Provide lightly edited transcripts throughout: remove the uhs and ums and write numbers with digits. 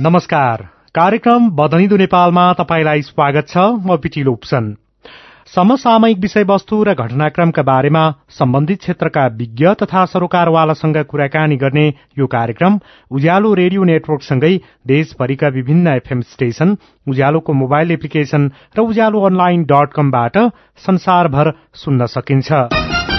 नमस्कार। कार्यक्रम बदनिदो नेपालमा तपाईलाई स्वागत छ। म पिटी लोप्सन। समसामयिक विषयवस्तु र घटनाक्रमका बारेमा सम्बन्धित क्षेत्रका विज्ञ तथा सरोकारवालासँग कुराकानी गर्ने यो कार्यक्रम उज्यालो रेडियो नेटवर्कसँगै देशभरिका विभिन्न एफएम स्टेशन, उज्यालोको मोबाइल एप्लिकेशन र उज्यालो online.com बाट संसारभर सुन्न सकिन्छ।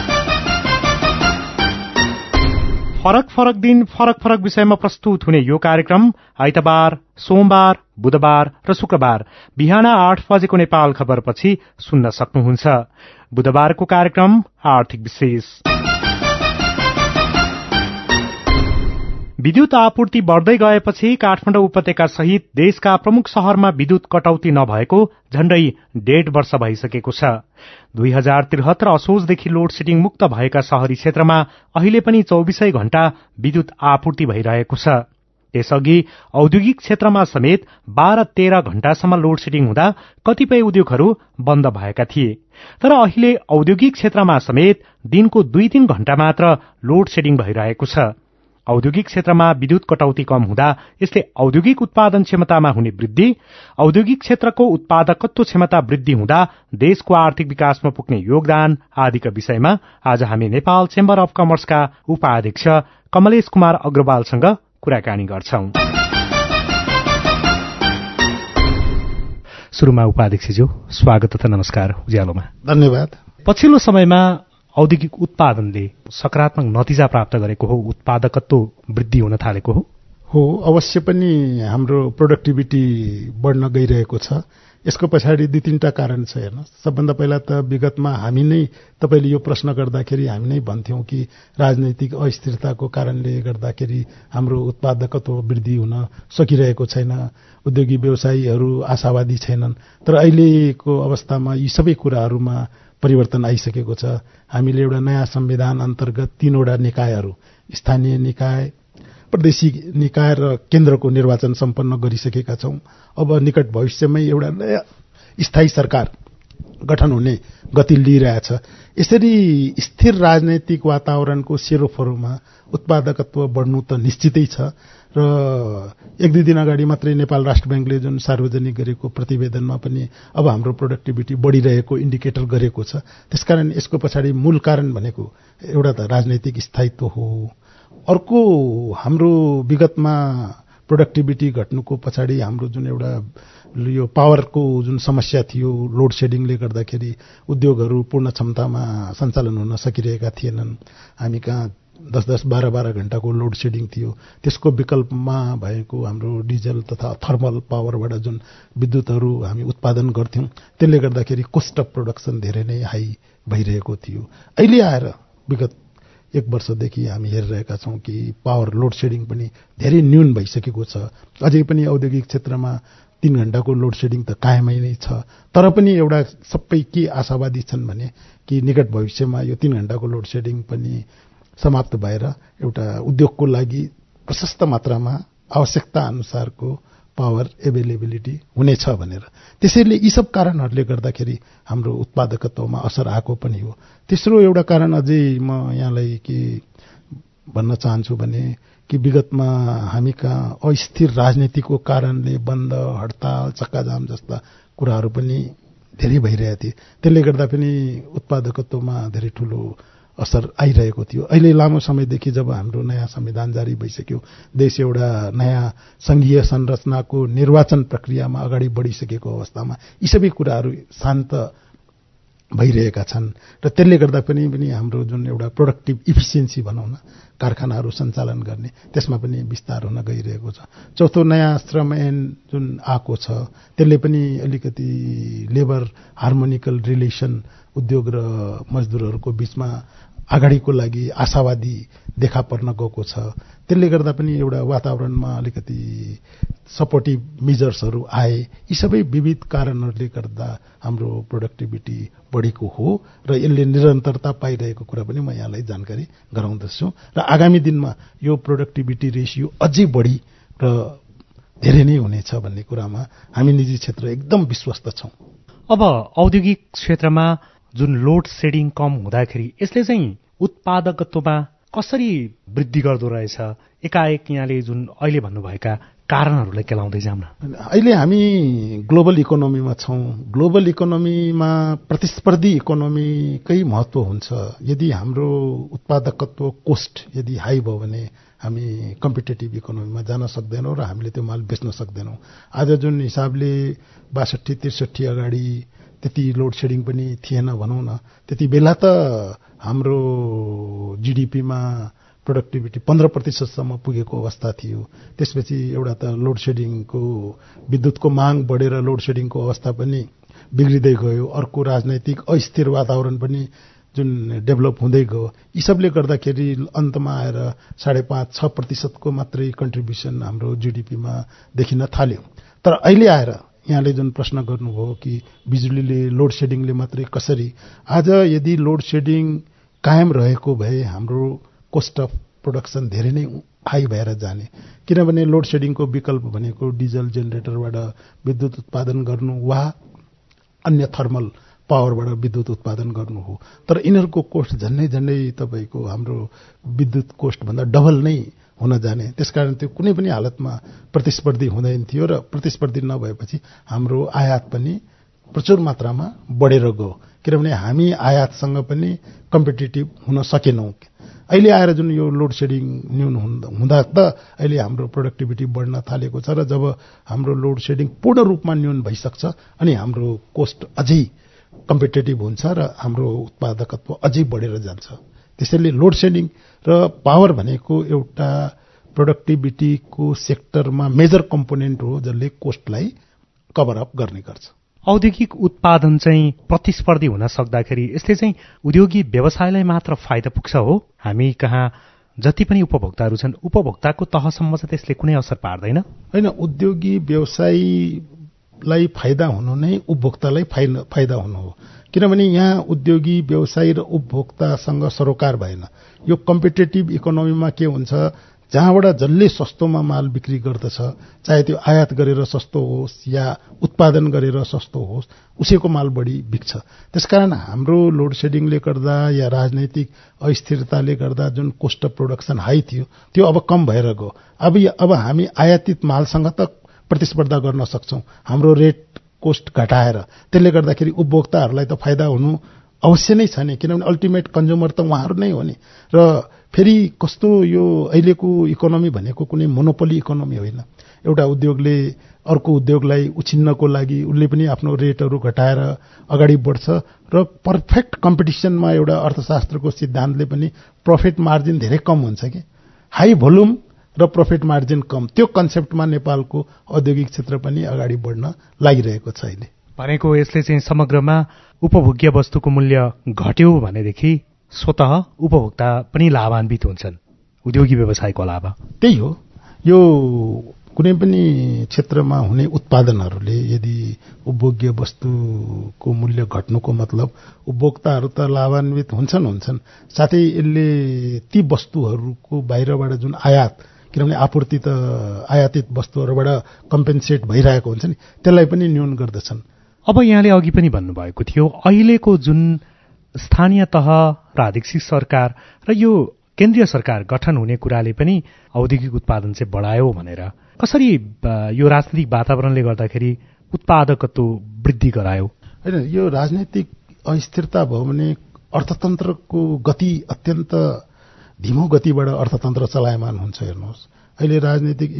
फरक फरक दिन फरक फरक विषयमा प्रस्तुत हुने यो कार्यक्रम आइतबार, सोमबार, बुधबार र शुक्रबार बिहान 8 बजेको नेपाल खबरपछि सुन्न सक्नुहुन्छ। बुधबारको कार्यक्रम आर्थिक विशेष। विद्युत आपूर्ति बढ़दै गएपछि काठमाडौँ उपत्यका सहित देशका प्रमुख शहरमा विद्युत कटौती नभएको झण्डै 1.5 वर्ष भइसकेको छ। 2073 असोजदेखि लोड सेडिङ मुक्त भएका शहरी क्षेत्रमा अहिले पनि 24 घण्टा विद्युत आपूर्ति भइरहेको छ। त्यसअघि औद्योगिक क्षेत्रमा समेत 12-13 घण्टासम्म लोड सेडिङ हुँदा कतिपय उद्योगहरू बन्द भएका थिए। तर अहिले औद्योगिक क्षेत्रमा समेत दिनको 2-3 घण्टा मात्र लोड सेडिङ भइरहेको छ। औद्योगिक क्षेत्रमा विद्युत कटौती कम हुँदा यसले औद्योगिक उत्पादन क्षमतामा हुने वृद्धि, औद्योगिक क्षेत्रको उत्पादकत्व क्षमता वृद्धि हुँदा देशको आर्थिक विकासमा पुग्ने योगदान आदिका विषयमा आज हामी नेपाल चेम्बर अफ कमर्सका उपाध्यक्ष कमलेश कुमार अग्रवालसँग कुराकानी गर्छौं। सुरुमा उपाध्यक्षज्यू स्वागत तथा नमस्कार उज्यालोमा। धन्यवाद। पछिल्लो समयमा औद्योगिक उत्पादनले सकारात्मक नतिजा प्राप्त गरेको हो, उत्पादकत्व वृद्धि हुन थालेको हो। अवश्य पनि हाम्रो प्रोडक्टिभिटी बढ्न गइरहेको छ। यसको पछाडि 2-3टा कारण छ। हेर्न, सबभन्दा पहिला त विगतमा हामी नै, तपाईले यो प्रश्न गर्दाखेरि हामी नै भन्थ्यौं कि राजनैतिक अस्थिरताको कारणले गर्दाखेरि हाम्रो उत्पादकत्व वृद्धि हुन सकिरहेको छैन, उद्योगी व्यवसायीहरू आशावादी छैनन्। तर अहिलेको अवस्थामा यी सबै कुराहरूमा परिवर्तन आइसकेको छ। हामीले एउटा नयाँ संविधान अन्तर्गत 3वटा निकायहरू, स्थानीय निकाय, प्रादेशिक निकाय र केन्द्रको निर्वाचन सम्पन्न गरिसकेका छौं। अब निकट भविष्यमै एउटा नयाँ स्थायी सरकार गठन हुने गति लिइरहेछ। यसरी स्थिर राजनैतिक वातावरणको सेरोफेरोमा उत्पादकत्व बढ्नु त निश्चितै छ। र 1-2 दिन अगाडि मात्रै नेपाल राष्ट्र ब्याङ्कले जुन सार्वजनिक गरेको प्रतिवेदनमा पनि अब हाम्रो प्रोडक्टिभिटी बढिरहेको इन्डिकेटर गरेको छ। त्यसकारण यसको पछाडि मूल कारण भनेको एउटा त राजनैतिक स्थायित्व हो। अर्को, हाम्रो विगतमा प्रोडक्टिभिटी घट्नुको पछाडि हाम्रो जुन एउटा यो पावरको जुन समस्या थियो, लोड सेडिङले गर्दाखेरि उद्योगहरू पूर्ण क्षमतामा सञ्चालन हुन सकिरहेका थिएनन्। हामी कहाँ 10-10, 12-12 घण्टाको लोड सेडिङ थियो। त्यसको विकल्पमा भएको हाम्रो डिजल तथा थर्मल पावरबाट जुन विद्युतहरू हामी उत्पादन गर्थ्यौं, त्यसले गर्दाखेरि कोस्ट अफ प्रोडक्सन धेरै नै हाई भइरहेको थियो। अहिले आएर विगत 1 वर्षदेखि हामी हेरिरहेका छौं कि पावर लोड सेडिङ पनि धेरै न्यून भइसकेको छ। अझै पनि औद्योगिक क्षेत्रमा 3 घण्टाको लोड सेडिङ त कायमै नै छ। तर पनि एउटा सबै के आशावादी छन् भने कि निकट भविष्यमा यो 3 घण्टाको लोड सेडिङ पनि समाप्त भएर एउटा उद्योगको लागि प्रशस्त मात्रामा आवश्यकता अनुसारको पावर एभाइलेबिलिटी हुनेछ भनेर। त्यसैले यी सब कारणहरूले गर्दाखेरि हाम्रो उत्पादकत्वमा असर आएको पनि हो। तेस्रो एउटा कारण अझै म यहाँलाई के भन्न चाहन्छु भने कि विगतमा हामी कहाँ अस्थिर राजनीतिको कारणले बन्द, हडताल, चक्काजाम जस्ता कुराहरू पनि धेरै भइरहेका थिए। त्यसले गर्दा पनि उत्पादकत्वमा धेरै ठूलो असर आइरहेको थियो। अहिले लामो समयदेखि जब हाम्रो नयाँ संविधान जारी भइसक्यो, देश एउटा नयाँ संघीय संरचनाको निर्वाचन प्रक्रियामा अगाडि बढिसकेको अवस्थामा यी सबै कुराहरू शान्त भइरहेका छन्। र त्यसले गर्दा पनि हाम्रो जुन एउटा प्रोडक्टिभ इफिसियन्सी भनौँ न, कारखानाहरू सञ्चालन गर्ने, त्यसमा पनि विस्तार हुन गइरहेको छ। चौथो, नयाँ श्रम ऐन जुन आएको छ, त्यसले पनि अलिकति लेबर हार्मोनिकल रिलेसन उद्योग र मजदुरहरूको बीचमा अगाडिको लागि आशावादी देखा पर्न गएको छ। त्यसले गर्दा पनि एउटा वातावरणमा अलिकति सपोर्टिभ मेजर्सहरू आए। यी सबै विविध कारणहरूले गर्दा हाम्रो प्रोडक्टिभिटी बढेको हो र यसले निरन्तरता पाइरहेको कुरा पनि म यहाँलाई जानकारी गराउँदछु। र आगामी दिनमा यो प्रोडक्टिभिटी रेसियो अझै बढी र धेरै नै हुनेछ भन्ने कुरामा हामी निजी क्षेत्र एकदम विश्वस्त छौं। अब औद्योगिक क्षेत्रमा जुन लोड सेडिङ कम हुँदाखेरि यसले चाहिँ उत्पादकत्वमा कसरी वृद्धि गर्दो रहेछ? एकाएक यहाँले जुन अहिले भन्नुभएका कारणहरूलाई केलाउँदै जाउँ न। अहिले हामी ग्लोबल इकोनोमीमा छौँ। ग्लोबल इकोनोमीमा प्रतिस्पर्धी इकोनोमीकै महत्व हुन्छ। यदि हाम्रो उत्पादकत्व कोस्ट यदि हाई भयो भने हामी कम्पिटेटिभ इकोनोमीमा जान सक्दैनौँ र हामीले त्यो माल बेच्न सक्दैनौँ। आज जुन हिसाबले 62-63 अगाडि त्यति लोड सेडिङ पनि थिएन भनौँ न, त्यति बेला त हाम्रो जीडीपीमा प्रोडक्टिभिटी 15% पुगेको अवस्था थियो। त्यसपछि एउटा त लोड सेडिङको विद्युतको माग बढेर लोड सेडिङको अवस्था पनि बिग्रिँदै गयो। अर्को राजनैतिक अस्थिर वातावरण पनि जुन डेभलप हुँदै गयो। यी सबले गर्दाखेरि अन्तमा आएर 5.5-6% मात्रै कन्ट्रिब्युसन हाम्रो जीडीपीमा देखिन थाल्यो। तर अहिले आएर यहाँले जुन प्रश्न गर्नुभयो कि बिजुलीले लोड सेडिङले मात्रै कसरी, आज यदि लोड सेडिङ कायम रहेको भए हाम्रो कोस्ट अफ प्रोडक्सन धेरै नै हाई भएर जाने। किनभने लोड सेडिङको विकल्प भनेको डिजल जेनेरेटरबाट विद्युत उत्पादन गर्नु वा अन्य थर्मल पावरबाट विद्युत उत्पादन गर्नु हो। तर यिनीहरूको कोस्ट झन्डै तपाईँको हाम्रो विद्युत कोस्टभन्दा डबल नै हुन जाने। त्यसकारण त्यो कुनै पनि हालतमा प्रतिस्पर्धी हुँदैन थियो र प्रतिस्पर्धी नभएपछि हाम्रो आयात पनि प्रचुर मात्रामा बढेर गयो। किनभने हामी आयातसँग पनि कम्पिटिटिभ हुन सकेनौँ। अहिले आएर जुन यो लोड सेडिङ न्यून हुँदा त अहिले हाम्रो प्रोडक्टिभिटी बढ्न थालेको छ र जब हाम्रो लोड सेडिङ पूर्ण रूपमा न्यून भइसक्छ अनि हाम्रो कोस्ट अझै कम्पिटेटिभ हुन्छ र हाम्रो उत्पादकत्व अझै बढेर जान्छ। त्यसैले लोड सेडिङ र पावर भनेको एउटा प्रोडक्टिभिटीको सेक्टरमा मेजर कम्पोनेन्ट हो जसले कोस्टलाई कभर अप गर्ने गर्छ। औद्योगिक उत्पादन चाहिँ प्रतिस्पर्धी हुन सक्दाखेरि यसले चाहिँ उद्योगी व्यवसायलाई मात्र फाइदा पुग्छ हो? हामी कहाँ जति पनि उपभोक्ताहरू छन् उपभोक्ताको तहसम्म चाहिँ त्यसले कुनै असर पार्दैन? होइन, उद्योगी व्यवसायलाई फाइदा हुनु नै उपभोक्तालाई फाइदा हुनु हो। किनभने यहाँ उद्योगी व्यवसाय र उपभोक्तासँग सरोकार भएन। यो कम्पिटेटिभ इकोनोमीमा के हुन्छ, जहाँबाट जसले सस्तोमा माल बिक्री गर्दछ, चाहे त्यो आयात गरेर सस्तो होस् या उत्पादन गरेर सस्तो होस्, उसैको माल बढी बिक्छ। त्यसकारण हाम्रो लोड सेडिङले गर्दा या राजनैतिक अस्थिरताले गर्दा जुन कोस्ट अफ प्रोडक्सन हाई थियो त्यो अब कम भएर गयो। अब हामी आयातित मालसँग त प्रतिस्पर्धा गर्न सक्छौँ हाम्रो रेट कोस्ट घटाएर। त्यसले गर्दाखेरि उपभोक्ताहरूलाई त फाइदा हुनु अवश्य नै छ नि, किनभने अल्टिमेट कन्ज्युमर त उहाँहरू नै हो नि। र फेरि कस्तो यो अहिलेको इकोनोमी भनेको कुनै मोनोपोली इकोनोमी होइन। एउटा उद्योगले अर्को उद्योगलाई उछिन्नको लागि उसले पनि आफ्नो रेटहरू घटाएर अगाडि बढ्छ र पर्फेक्ट कम्पिटिसनमा एउटा अर्थशास्त्रको सिद्धान्तले पनि प्रफिट मार्जिन धेरै कम हुन्छ कि, हाई भोल्युम र प्रफिट मार्जिन कम, त्यो कन्सेप्टमा नेपालको औद्योगिक क्षेत्र पनि अगाडि बढ्न लागिरहेको छ अहिले। भनेको यसले चाहिँ समग्रमा उपभोग्य वस्तुको मूल्य घट्यो भनेदेखि स्वतः उपभोक्ता पनि लाभान्वित हुन्छन्, उद्योगी व्यवसायको अलावा। त्यही हो, यो कुनै पनि क्षेत्रमा हुने उत्पादनहरूले यदि उपभोग्य वस्तुको मूल्य घट्नुको मतलब उपभोक्ताहरू त लाभान्वित हुन्छन्, साथै यसले ती वस्तुहरूको बाहिरबाट जुन आयात, किनभने आपूर्ति त आयातित वस्तुहरूबाट कम्पेन्सेट भइरहेको हुन्छ नि, त्यसलाई पनि न्यून गर्दछन्। अब यहाँले अघि पनि भन्नुभएको थियो अहिलेको जुन स्थानीय तह र आदेशिक सरकार र यो केन्द्रीय सरकार गठन हुने कुराले पनि औद्योगिक उत्पादन चाहिँ बढायो भनेर, कसरी यो राजनीतिक वातावरणले गर्दाखेरि उत्पादकत्व वृद्धि गरायो? होइन, यो राजनैतिक अस्थिरता भयो भने अर्थतन्त्रको गति अत्यन्त धीमो गतिबाट अर्थतन्त्र चलायमान हुन्छ। हेर्नुहोस्, अहिले राजनैतिक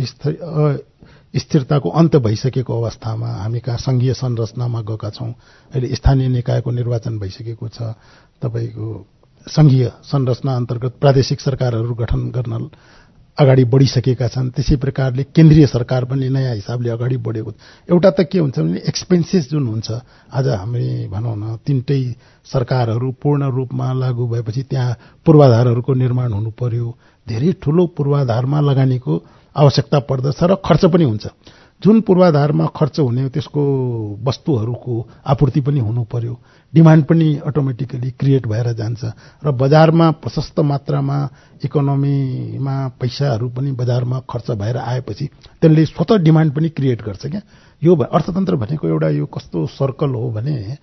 स्थिरताको अन्त भइसकेको अवस्थामा हामी कहाँ संघीय संरचनामा गएका छौँ। अहिले स्थानीय निकायको निर्वाचन भइसकेको छ, तपाईँको संघीय संरचना अन्तर्गत प्रादेशिक सरकारहरू गठन गर्न अगाडि बढिसकेका छन्। त्यसै प्रकारले केन्द्रीय सरकार पनि नयाँ हिसाबले अगाडि बढेको। एउटा त के हुन्छ भने एक्सपेन्सेस जुन हुन्छ, आज हामी भनौँ न तीनटै सरकारहरू पूर्ण रूपमा लागू भएपछि त्यहाँ पूर्वाधारहरूको निर्माण हुनु पर्यो। धेरै ठूलो पूर्वाधारमा लगानीको आवश्यकता पर्दछ र खर्च पनि हुन्छ। जुन पूर्वाधारमा खर्च हुने त्यसको वस्तुहरूको आपूर्ति पनि हुनु पर्यो, डिमान्ड पनि अटोमेटिकली क्रिएट भएर जान्छ र बजारमा प्रशस्त मात्रामा इकोनोमीमा पैसाहरू पनि बजारमा खर्च भएर आएपछि त्यसले स्वतः डिमान्ड पनि क्रिएट गर्छ क्या। यो अर्थतन्त्र भनेको एउटा यो कस्तो सर्कल हो भने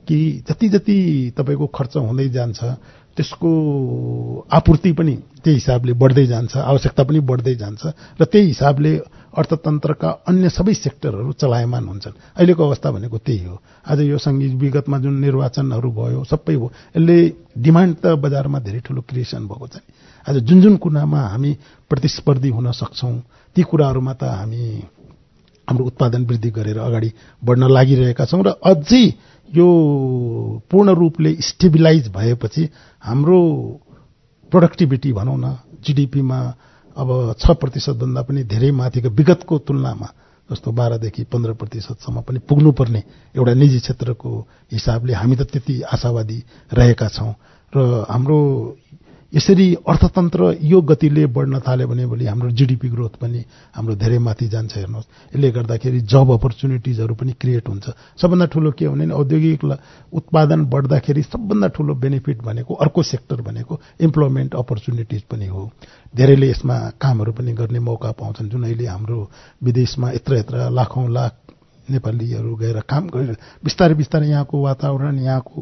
कि जति जति तपाईँको खर्च हुँदै जान्छ त्यसको आपूर्ति पनि त्यही हिसाबले बढ्दै जान्छ, आवश्यकता पनि बढ्दै जान्छ र त्यही हिसाबले अर्थतन्त्रका अन्य सबै सेक्टरहरू चलायमान हुन्छन्। अहिलेको अवस्था भनेको त्यही हो। आज यो विगतमा जुन निर्वाचनहरू भयो सबै हो, यसले डिमान्ड त बजारमा धेरै ठुलो क्रिएसन भएको छ। आज जुन जुन कुरामा हामी प्रतिस्पर्धी हुन सक्छौँ ती कुराहरूमा त हामी हाम्रो उत्पादन वृद्धि गरेर अगाडि बढ्न लागिरहेका छौँ र अझै यो पूर्ण रूपले स्टेबिलाइज भएपछि हाम्रो प्रोडक्टिभिटी भनौँ न जीडीपीमा अब 6% भन्दा पनि धेरै माथिको विगतको तुलनामा जस्तो 12 देखि 15% पनि पुग्नुपर्ने एउटा निजी क्षेत्रको हिसाबले हामी त त्यति आशावादी रहेका छौँ र हाम्रो यसरी अर्थतन्त्र यो गतिले बढ्न थाल्यो भने भोलि हाम्रो जीडीपी ग्रोथ पनि हाम्रो धेरै माथि जान्छ। हेर्नुहोस्, यसले गर्दाखेरि जब अपर्च्युनिटिजहरू पनि क्रिएट हुन्छ। सबभन्दा ठुलो के हो भने औद्योगिक उत्पादन बढ्दाखेरि सबभन्दा ठुलो बेनिफिट भनेको अर्को सेक्टर भनेको इम्प्लोयमेन्ट अपर्च्युनिटिज पनि हो। धेरैले यसमा कामहरू पनि गर्ने मौका पाउँछन्। जुन अहिले हाम्रो विदेशमा यत्र लाखौं लाख नेपालीहरू गएर काम गरेर बिस्तारै बिस्तारै यहाँको वातावरण यहाँको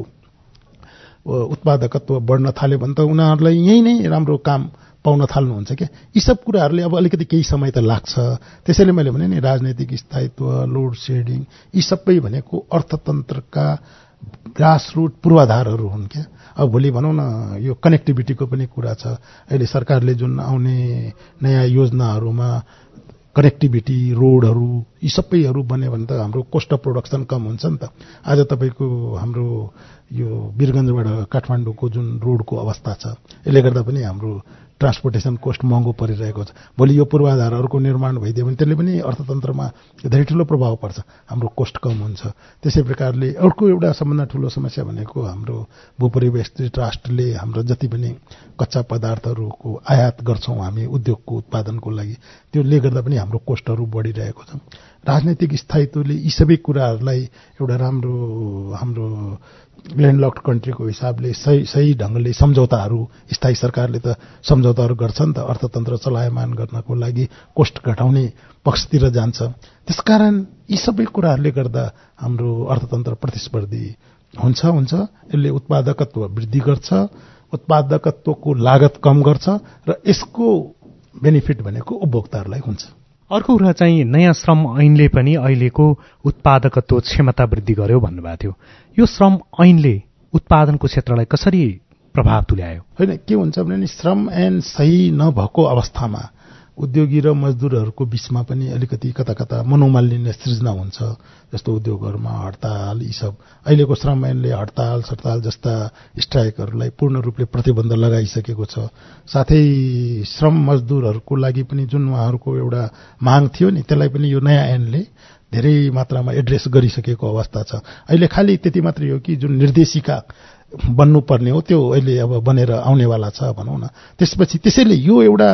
उत्पादकत्व बढ्न थाल्यो भने त उनीहरूलाई यही नै राम्रो काम पाउन थाल्नुहुन्छ क्या। यी सब कुराहरूले अब अलिकति केही समय त लाग्छ। त्यसैले मैले भने नि राजनैतिक स्थायित्व, लोड सेडिङ यी सबै भनेको अर्थतन्त्रका ग्रासरुट पूर्वाधारहरू हुन् क्या। अब भोलि भनौँ न यो कनेक्टिभिटीको पनि कुरा छ। अहिले सरकारले जुन आउने नयाँ योजनाहरूमा कनेक्टिभिटी, रोडहरू यी सबैहरू बन्यो भने त हाम्रो कोस्ट अफ प्रोडक्सन कम हुन्छ नि त। आज तपाईँको हाम्रो यो वीरगञ्जबाट काठमाडौँको जुन रोडको अवस्था छ यसले गर्दा पनि हाम्रो ट्रान्सपोर्टेसन कोस्ट महँगो परिरहेको छ। भोलि यो पूर्वाधारहरूको निर्माण भइदियो भने त्यसले पनि अर्थतन्त्रमा धेरै ठुलो प्रभाव पर्छ, हाम्रो कोस्ट कम हुन्छ। त्यसै प्रकारले अर्को एउटा सबभन्दा ठुलो समस्या भनेको हाम्रो भूपरिवेष्टित राष्ट्रले हाम्रो जति पनि कच्चा पदार्थहरूको आयात गर्छौँ हामी उद्योगको उत्पादनको लागि, त्यसले गर्दा पनि हाम्रो कोस्टहरू बढिरहेको छ। राजनैतिक स्थायित्वले यी सबै कुराहरूलाई एउटा राम्रो हाम्रो ल्यान्डलक्ड कन्ट्रीको हिसाबले सही ढङ्गले सम्झौताहरू, स्थायी सरकारले त सम्झौताहरू गर्छ नि त अर्थतन्त्र चलायमान गर्नको लागि, कोस्ट घटाउने पक्षतिर जान्छ। त्यसकारण यी सबै कुराहरूले गर्दा हाम्रो अर्थतन्त्र प्रतिस्पर्धी हुन्छ। यसले उत्पादकत्व वृद्धि गर्छ, उत्पादकत्वको लागत कम गर्छ र यसको बेनिफिट भनेको उपभोक्ताहरूलाई हुन्छ। अर्को कुरा चाहिँ नयाँ श्रम ऐनले पनि अहिलेको उत्पादकत्व क्षमता वृद्धि गर्यो भन्नुभएको थियो। यो श्रम ऐनले उत्पादनको क्षेत्रलाई कसरी प्रभाव तुल्यायो? होइन, के हुन्छ भने नि श्रम ऐन सही नभएको अवस्थामा उद्योगी र मजदुरहरूको बीचमा पनि अलिकति कता कता मनोमालिन्य सृजना हुन्छ। जस्तो उद्योगहरूमा हडताल यी सब, अहिलेको श्रम ऐनले हडताल सडताल जस्ता स्ट्राइकहरूलाई पूर्ण रूपले प्रतिबन्ध लगाइसकेको छ। साथै श्रम मजदुरहरूको लागि पनि जुन उहाँहरूको एउटा माग थियो नि त्यसलाई पनि यो नयाँ ऐनले धेरै मात्रामा एड्रेस गरिसकेको अवस्था छ। अहिले खालि त्यति मात्रै हो कि जुन निर्देशिका बन्नुपर्ने हो त्यो अहिले अब बनेर आउनेवाला छ भनौँ न। त्यसपछि त्यसैले यो एउटा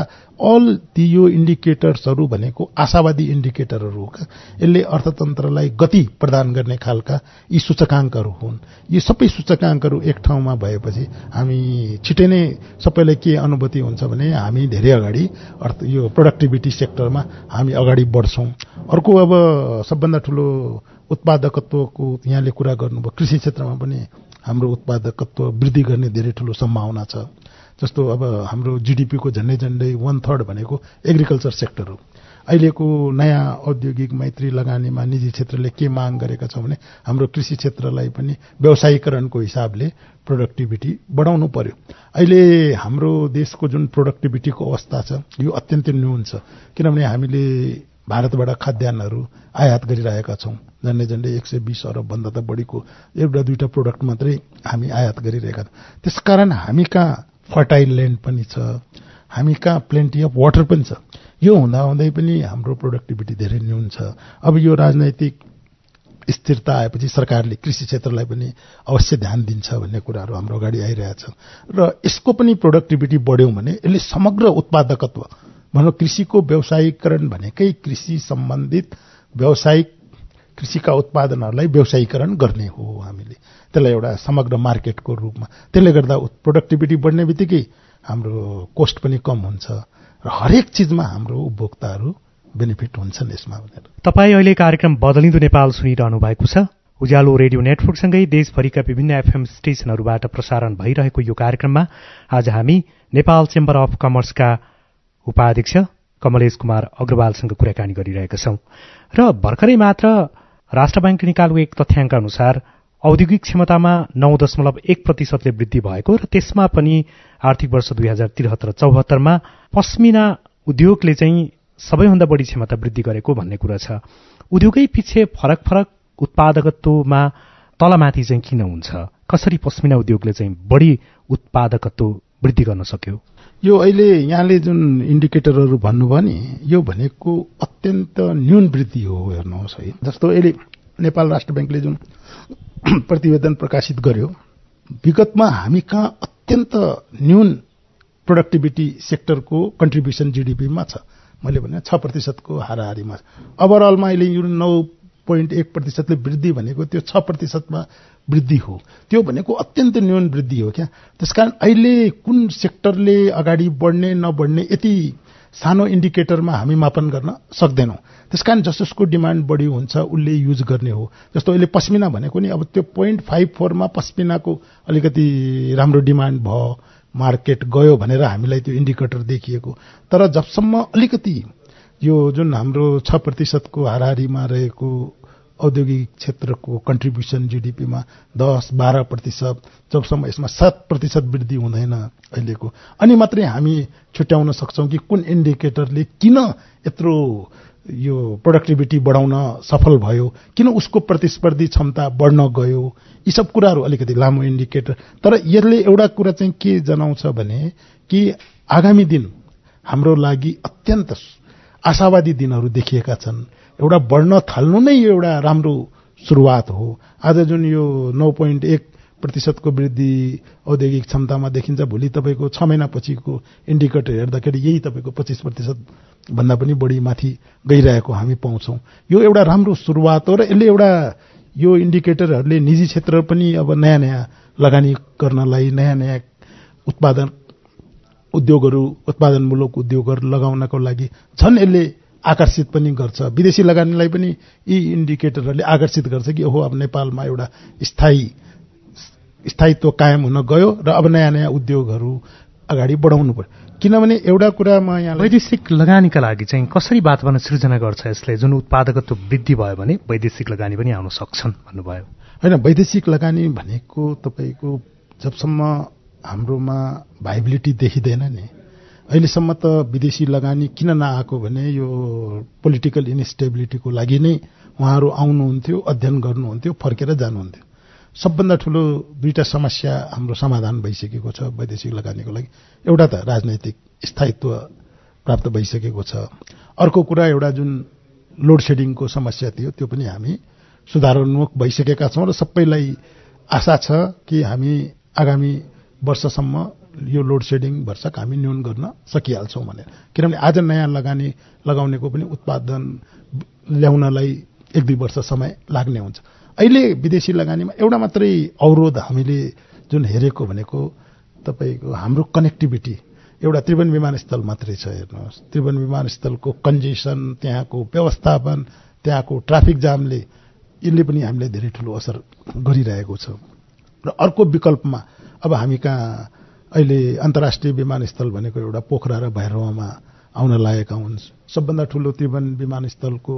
यो इन्डिकेटर्सहरू भनेको आशावादी इन्डिकेटरहरू हो। यसले अर्थतन्त्रलाई गति प्रदान गर्ने खालका यी सूचकाङ्कहरू हुन्। यो सबै सूचकाङ्कहरू एक ठाउँमा भएपछि हामी छिटै नै सबैलाई के अनुभूति हुन्छ भने हामी धेरै अगाडि यो प्रोडक्टिभिटी सेक्टरमा हामी अगाडि बढ्छौँ। अर्को अब सबभन्दा ठुलो उत्पादकत्वको यहाँले कुरा गर्नुभयो, कृषि क्षेत्रमा पनि हाम्रो उत्पादकत्व वृद्धि गर्ने धेरै ठुलो सम्भावना छ। जस्तो अब हाम्रो जीडीपीको झन्डै 1/3 भनेको एग्रिकल्चर सेक्टर हो। अहिलेको नयाँ औद्योगिक मैत्री लगानीमा निजी क्षेत्रले के माग गरेका छौँ भने हाम्रो कृषि क्षेत्रलाई पनि व्यावसायीकरणको हिसाबले प्रोडक्टिभिटी बढाउनु पर्यो। अहिले हाम्रो देशको जुन प्रोडक्टिभिटीको अवस्था छ यो अत्यन्तै न्यून छ, किनभने हामीले भारतबाट खाद्यान्नहरू आयात गरिरहेका छौँ। झन्डै 120 अरब भन्दा त बढीको एउटा दुईटा प्रोडक्ट मात्रै हामी आयात गरिरहेका छौँ। त्यसकारण हामी कहाँ फर्टाइल ल्यान्ड पनि छ, हामी कहाँ प्लेन्टी अफ वाटर पनि छ। यो हुँदाहुँदै पनि हाम्रो प्रोडक्टिभिटी धेरै न्यून छ। अब यो राजनैतिक स्थिरता आएपछि सरकारले कृषि क्षेत्रलाई पनि अवश्य ध्यान दिन्छ भन्ने कुराहरू हाम्रो अगाडि आइरहेछ र यसको पनि प्रोडक्टिभिटी बढ्यौँ भने यसले समग्र उत्पादकत्व भनौँ कृषिको व्यावसायीकरण भनेकै कृषि सम्बन्धित व्यावसायिक कृषिका उत्पादनहरूलाई व्यावसायीकरण गर्ने हो। हामीले त्यसलाई एउटा समग्र मार्केटको रूपमा, त्यसले गर्दा प्रोडक्टिभिटी बढ्ने बित्तिकै हाम्रो कोस्ट पनि कम हुन्छ र हरेक चिजमा हाम्रो उपभोक्ताहरू बेनिफिट हुन्छन् यसमा भनेर। तपाईँ अहिले कार्यक्रम बदलिँदो नेपाल सुनिरहनु भएको छ। उज्यालो रेडियो नेटवर्कसँगै देशभरिका विभिन्न एफएम स्टेशनहरूबाट प्रसारण भइरहेको यो कार्यक्रममा आज हामी नेपाल चेम्बर अफ कमर्सका उपाध्यक्ष कमलेश कुमार अग्रवालसँग कुराकानी गरिरहेका छौं र भर्खरै मात्र राष्ट्र बैंकले निकालेको एक तथ्याङ्क अनुसार औद्योगिक क्षमतामा 9.1% वृद्धि भएको र त्यसमा पनि आर्थिक वर्ष 2073-74 मा पश्मिना उद्योगले चाहिँ सबैभन्दा बढी क्षमता वृद्धि गरेको भन्ने कुरा छ। उद्योगै पछि फरक उत्पादकत्वमा तलमाथि चाहिँ किन हुन्छ? कसरी पश्मिना उद्योगले चाहिँ बढी उत्पादकत्व वृद्धि गर्न सक्यो? यो अहिले यहाँले जुन इन्डिकेटरहरू भन्नुभयो नि, यो भनेको अत्यन्त न्यून वृद्धि हो हेर्नुहोस् है। जस्तो अहिले नेपाल राष्ट्र बैंकले जुन प्रतिवेदन प्रकाशित गर्यो, विगतमा हामी कहाँ अत्यन्त न्यून प्रोडक्टिभिटी सेक्टरको कन्ट्रिब्युसन जीडीपीमा छ। मैले भने 6% को हाराहारीमा। ओभरअलमा अहिले यो 9.1% वृद्धि भनेको त्यो 6% मा वृद्धि हो। त्यो भनेको अत्यन्त न्यून वृद्धि हो क्या। त्यसकारण अहिले कुन सेक्टरले अगाडि बढ्ने नबढ्ने यति सानो इन्डिकेटरमा हामी मापन गर्न सक्दैनौं। त्यसकारण जसको डिमान्ड बढी हुन्छ उसले युज गर्ने हो। जस्तो अहिले पश्मिना भनेको नि अब त्यो 0.54 मा पश्मिनाको अलिकति राम्रो डिमान्ड भयो, मार्केट गयो भनेर हामीलाई त्यो इन्डिकेटर देखिएको। तर जबसम्म अलिकति यो जुन हाम्रो 6% को हाराहारीमा रहेको औद्योगिक क्षेत्रको कन्ट्रिब्युसन जीडीपीमा 10-12%, जबसम्म यसमा 7% वृद्धि हुँदैन अहिलेको, अनि मात्रै हामी छुट्याउन सक्छौं कि कुन इन्डिकेटरले किन यत्रो यो प्रोडक्टिभिटी बढाउन सफल भयो, किन उसको प्रतिस्पर्धी क्षमता बढ्न गयो। यी सब कुराहरू अलिकति लामो इन्डिकेटर। तर यसले एउटा कुरा चाहिँ के जनाउँछ भने कि आगामी दिन हाम्रो लागि अत्यन्त आशावादी दिनहरू देखिएका छन्। एउटा बढ्न थाल्नु नै एउटा राम्रो सुरुवात हो। आज जुन यो 9.1% को वृद्धि औद्योगिक क्षमतामा देखिन्छ, भोलि तपाईको 6 महिनापछिको इन्डिकेटर हेर्दाखेरि यही तपाईको 25% भन्दा पनि बढी माथि गइरहेको हामी पाउँछौं। यो एउटा राम्रो सुरुवात हो र यसले एउटा यो इन्डिकेटरहरूले निजी क्षेत्र पनि अब नयाँ लगानी गर्नलाई, नयाँ उत्पादनमूलक उद्योगहरू लगाउनको लागि झन् यसले आकर्षित पनि गर्छ। विदेशी लगानीलाई पनि यी इन्डिकेटरहरूले आकर्षित गर्छ कि ओहो अब नेपालमा एउटा स्थायित्व कायम हुन गयो र अब नयाँ उद्योगहरू अगाडि बढाउनु पर्यो। किनभने एउटा कुरामा यहाँ वैदेशिक लगानीका लागि चाहिँ कसरी वातावरण सृजना गर्छ यसले? जुन उत्पादकत्व वृद्धि भयो भने वैदेशिक लगानी पनि आउन सक्छन् भन्नुभयो हैन। वैदेशिक लगानी भनेको तपाईको जबसम्म हाम्रोमा भाइबिलिटी देखिदैन नि, अहिलेसम्म त विदेशी लगानी किन नआएको भने यो पोलिटिकल इन्स्टेबिलिटीको लागि नै उहाँहरू आउनुहुन्थ्यो, अध्ययन गर्नुहुन्थ्यो, फर्केर जानुहुन्थ्यो। सबभन्दा ठूलो दुईटा समस्या हाम्रो समाधान भइसकेको छ वैदेशिक लगानीको लागि। एउटा त राजनैतिक स्थायित्व प्राप्त भइसकेको छ। अर्को कुरा एउटा जुन लोड सेडिङको समस्या थियो त्यो पनि हामी सुधारोन्मुख भइसकेका छौं र सबैलाई आशा छ कि हामी आगामी वर्षसम्म यो लोड सेडिङ भर्सक हामी न्यून गर्न सकिहाल्छौं भनेर। किनभने आज नयाँ लगानी लगाउनेको पनि उत्पादन ल्याउनलाई 1-2 वर्ष समय लाग्ने हुन्छ। अहिले विदेशी लगानीमा एउटा मात्रै अवरोध हामीले जुन हेरेको भनेको तपाईको हाम्रो कनेक्टिभिटी। एउटा त्रिभुवन विमानस्थल मात्रै छ हेर्नुहोस्। त्रिभुवन विमानस्थलको कन्जेसन, त्यहाँको व्यवस्थापन, त्यहाँको ट्राफिक जामले यसले पनि हामीलाई धेरै ठूलो असर गरिरहेको छ। र अर्को विकल्पमा अब हामी कहाँ अहिले अन्तर्राष्ट्रिय विमानस्थल भनेको एउटा पोखरा र भैरवमा आउन लागेका हुन्। सबभन्दा ठूलो त्रिभुवन विमानस्थलको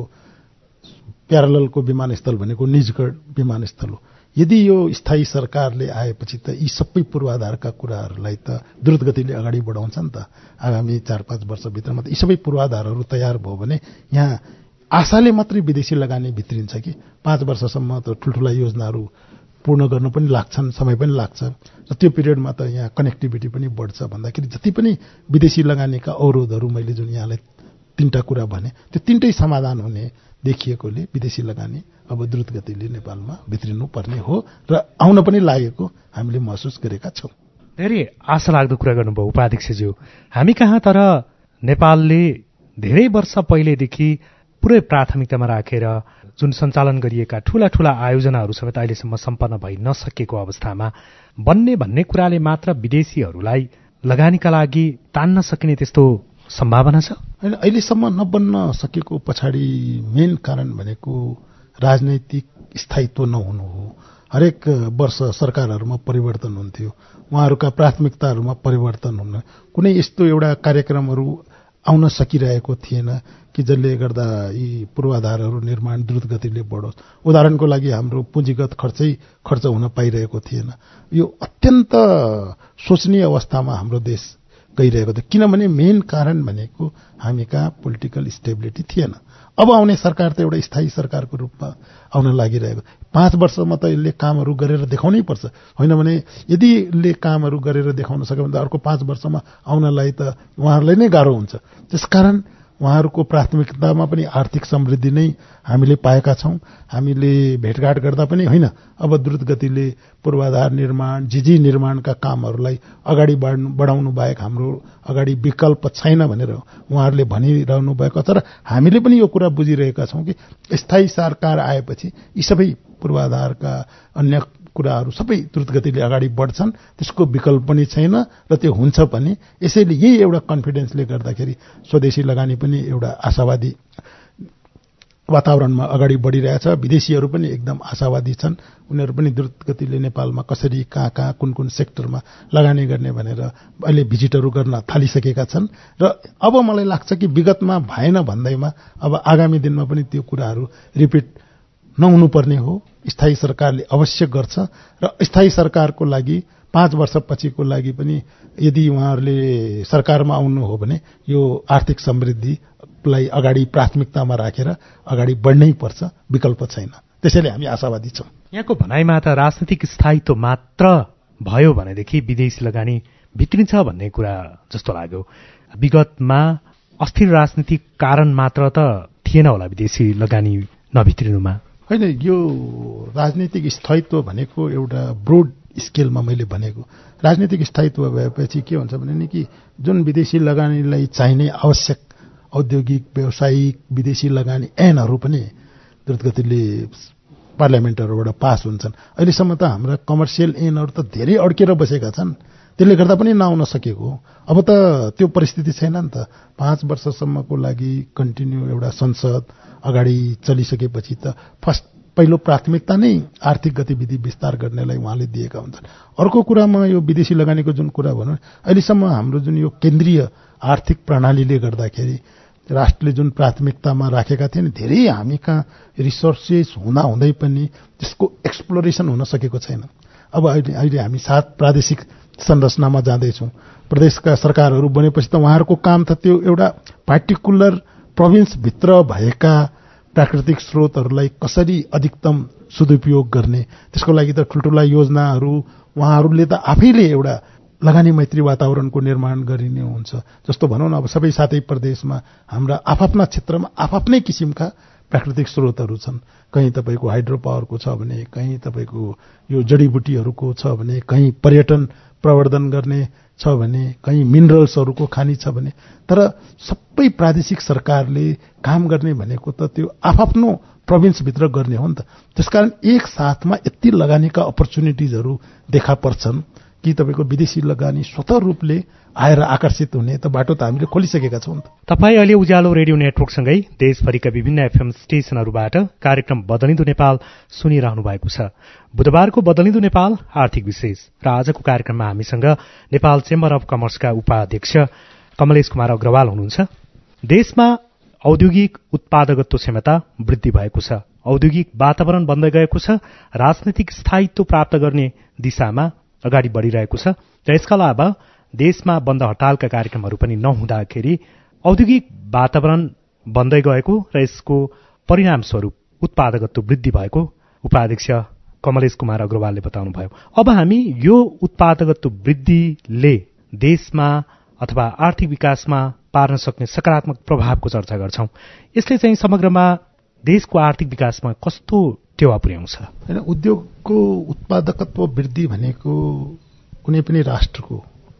प्यारललको विमानस्थल भनेको निजगढ विमानस्थल हो। यदि यो स्थायी सरकारले आएपछि त यी सबै पूर्वाधारका कुराहरूलाई त द्रुत गतिले अगाडि बढाउँछ नि त। आगामी 4-5 वर्षभित्रमा त यी सबै पूर्वाधारहरू तयार भयो भने यहाँ आशाले मात्रै विदेशी लगानी भित्रिन्छ कि 5 वर्षसम्म त ठूल्ठूला योजनाहरू पूर्ण गर्नु पनि लाग्छन्, समय पनि लाग्छ र त्यो पिरियडमा त यहाँ कनेक्टिभिटी पनि बढ्छ भन्दाखेरि जति पनि विदेशी लगानीका अवरोधहरू मैले जुन यहाँलाई 3टा कुरा भने त्यो 3टै समाधान हुने देखिएकोले विदेशी लगानी अब द्रुत गतिले नेपालमा भित्रिनु पर्ने हो र आउन पनि लागेको हामीले महसुस गरेका छौं। धेरै आशा लाग्दो कुरा गर्नुभयो उपाध्यक्षज्यू। हामी कहाँ तर नेपालले धेरै वर्ष पहिलेदेखि पुरै प्राथमिकतामा राखेर जुन सञ्चालन गरिएका ठूला आयोजनाहरू समेत अहिलेसम्म सम्पन्न भइ नसकेको अवस्थामा बन्ने भन्ने कुराले मात्र विदेशीहरूलाई लगानीका लागि तान्न सकिने त्यस्तो सम्भावना छ? अहिलेसम्म नबन्न सकेको पछाडि मेन कारण भनेको राजनैतिक स्थायित्व नहुनु हो। हरेक वर्ष सरकारहरूमा परिवर्तन हुन्थ्यो, उहाँहरूका प्राथमिकताहरूमा परिवर्तन हुन कुनै यस्तो एउटा कार्यक्रमहरू आउन सकिरहेको थिएन कि जसले गर्दा यी पूर्वाधारहरू निर्माण द्रुत गतिले बढोस्। उदाहरणको लागि हाम्रो पुँजीगत खर्च हुन पाइरहेको थिएन। यो अत्यन्त सोचनीय अवस्थामा हाम्रो देश गइरहेको थियो, किनभने मेन कारण भनेको हामी कहाँ पोलिटिकल स्टेबिलिटी थिएन। अब आउने सरकार त एउटा स्थायी सरकारको रूपमा आउन लागिरहेको, 5 वर्षमा त यसले कामहरू गरेर देखाउनै पर्छ, होइन भने यदि यसले कामहरू गरेर देखाउन सक्यो भने त अर्को 5 वर्षमा आउनलाई त उहाँहरूलाई नै गाह्रो हुन्छ। त्यसकारण उहाँहरूको प्राथमिकतामा पनि आर्थिक समृद्धि नै हामीले पाएका छौं। हामीले भेटघाट गर्दा पनि होइन, अब द्रुत गतिले पूर्वाधार निर्माण, जिजी निर्माणका कामहरूलाई अगाडि बढाउनु बाहेक हाम्रो अगाडि विकल्प छैन भनेर उहाँहरूले भनिरहनु भएको छ। र हामीले पनि यो कुरा बुझिरहेका छौं कि स्थायी सरकार आएपछि यी सबै पूर्वाधारका अन्य कुराहरू सबै द्रुत गतिले अगाडि बढ्छन्, त्यसको विकल्प पनि छैन र त्यो हुन्छ पनि। यसैले यही एउटा कन्फिडेन्सले गर्दाखेरि स्वदेशी लगानी पनि एउटा आशावादी वातावरणमा अगाडि बढिरहेछ। विदेशीहरू पनि एकदम आशावादी छन्, उनीहरू पनि द्रुत गतिले नेपालमा कसरी कहाँ कुन सेक्टरमा लगानी गर्ने भनेर अहिले भिजिटहरू गर्न थालिसकेका छन्। र अब मलाई लाग्छ कि विगतमा भएन भन्दैमा अब आगामी दिनमा पनि त्यो कुराहरू रिपिट नहुनुपर्ने हो। स्थायी सरकारले अवश्य गर्छ र स्थायी सरकारको लागि 5 वर्षपछिको लागि पनि यदि उहाँहरूले सरकारमा आउनु हो भने यो आर्थिक समृद्धिलाई अगाडि प्राथमिकतामा राखेर अगाडि बढ्नै पर्छ, विकल्प छैन। त्यसैले हामी आशावादी छौं। यहाँको भनाइमा त राजनीतिक स्थायित्व मात्र भयो भनेदेखि विदेशी लगानी भित्रिन्छ भन्ने कुरा जस्तो लाग्यो। विगतमा अस्थिर राजनीतिक कारण मात्र त थिएन होला विदेशी लगानी नभित्रिनुमा? होइन, यो राजनीतिक स्थायित्व भनेको एउटा ब्रोड स्केलमा मैले भनेको। राजनीतिक स्थायित्व भएपछि के हुन्छ भने नि कि जुन विदेशी लगानीलाई चाहिने आवश्यक औद्योगिक व्यावसायिक विदेशी लगानी ऐनहरू पनि द्रुतगतिले पार्लियामेन्टहरूबाट पास हुन्छन्। अहिलेसम्म त हाम्रा कमर्सियल ऐनहरू त धेरै अड्केर बसेका छन्, त्यसले गर्दा पनि नआउन सकेको। अब त त्यो परिस्थिति छैन नि त। 5 वर्षसम्मको लागि कन्टिन्यू एउटा संसद अगाडि चलिसकेपछि त पहिलो प्राथमिकता नै आर्थिक गतिविधि विस्तार गर्नेलाई उहाँले दिएका हुन्छन्। अर्को कुरामा यो विदेशी लगानीको जुन कुरा भनौँ, अहिलेसम्म हाम्रो जुन यो केन्द्रीय आर्थिक प्रणालीले गर्दाखेरि राष्ट्रले जुन प्राथमिकतामा राखेका थिए नि, धेरै हामी कहाँ रिसोर्सेस हुँदै पनि त्यसको एक्सप्लोरेसन हुन सकेको छैन। अब अहिले हामी 7 प्रादेशिक संरचनामा जाँदैछौँ। प्रदेशका सरकारहरू बनेपछि त उहाँहरूको काम त त्यो एउटा पार्टिकुलर प्रोभिन्सभित्र भएका प्राकृतिक स्रोतहरूलाई कसरी अधिकतम सदुपयोग गर्ने, त्यसको लागि त ठुल्ठुला योजनाहरू उहाँहरूले त आफैले एउटा लगानी मैत्री वातावरणको निर्माण गरिने हुन्छ। जस्तो भनौँ न, अब सबै 7 प्रदेशमा हाम्रा आफ्ना क्षेत्रमा आफ्नै किसिमका प्राकृतिक स्रोतहरू छन्। कहीँ तपाईँको हाइड्रो पावरको छ भने, कहीँ तपाईँको यो जडीबुटीहरूको छ भने, कहीँ पर्यटन प्रवर्धन गर्ने छ भने, कहीँ मिनरल्सहरूको खानी छ भने। तर सबै प्रादेशिक सरकारले काम गर्ने भनेको त त्यो आफ्नो प्रोभिन्सभित्र गर्ने हो नि त। त्यसकारण एक साथमा यति लगानीका अपर्च्युनिटिजहरू देखा पर्छन् कि तपाईँको विदेशी लगानी स्वतः रूपले आएर आकर्षित हुने त बाटो त हामीले खोलिसकेका छौँ। तपाईँ अहिले उज्यालो रेडियो नेटवर्कसँगै देशभरिका विभिन्न एफएम स्टेशनहरूबाट कार्यक्रम बदलिँदो नेपाल सुनिरहनु भएको छ। बुधबारको बदलिँदो नेपाल आर्थिक विशेष र आजको कार्यक्रममा हामीसँग नेपाल चेम्बर अफ कमर्सका उपाध्यक्ष कमलेश कुमार अग्रवाल हुनुहुन्छ। देशमा औद्योगिक उत्पादकत्व क्षमता वृद्धि भएको छ, औद्योगिक वातावरण बन्दै गएको छ, राजनैतिक स्थायित्व प्राप्त गर्ने दिशामा अगाडि बढ़िरहेको छ र यसका अलावा देशमा बन्द हडतालका कार्यक्रमहरू पनि नहुँदाखेरि औद्योगिक वातावरण बन्दै गएको र यसको परिणामस्वरूप उत्पादकत्व वृद्धि भएको उपाध्यक्ष कमलेश कुमार अग्रवालले बताउनुभयो। अब हामी यो उत्पादकत्व वृद्धिले देशमा अथवा आर्थिक विकासमा पार्न सक्ने सकारात्मक प्रभावको चर्चा गर्छौं। यसले चाहिँ समग्रमा देशको आर्थिक विकासमा कस्तो टेवा पुर्याउँछ? हैन, उद्योगको उत्पादकत्व वृद्धि भनेको कुनै पनि राष्ट्रको